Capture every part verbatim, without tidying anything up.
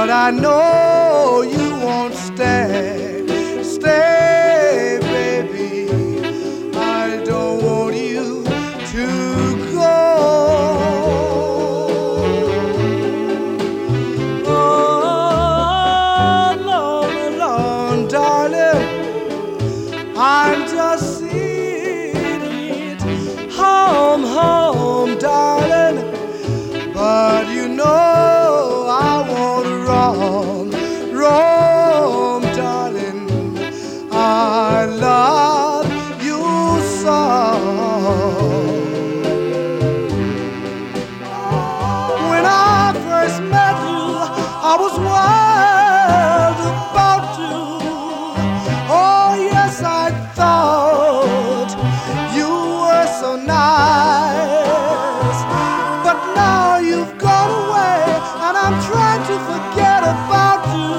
but I know you won't stay. Stay, baby. I don't want you to go. Oh, Lord, Lord, darling, I'm just seeing it. Home, home, darling, but you know I want to roam, roam, darling. I love you so. When I first met you, I was wild about you. Oh yes, I thought you were so nice, but now you've gone away, and I'm trying to forget about you.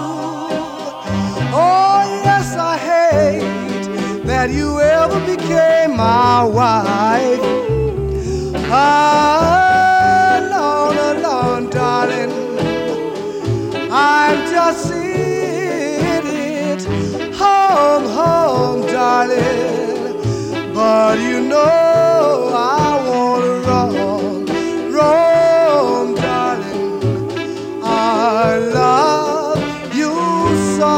Oh yes, I hate that you ever became my wife. Ah, Lord, Lord, darling, I'm just seeing it. Home, home, darling, but you know I wanna roam, roam, darling. I love you so.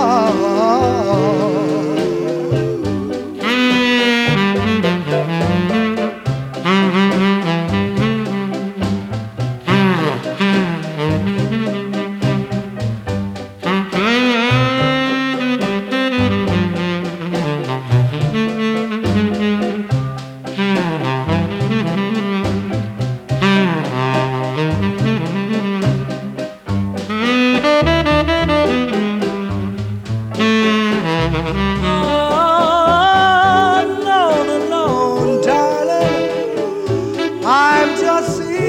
I'm just seeing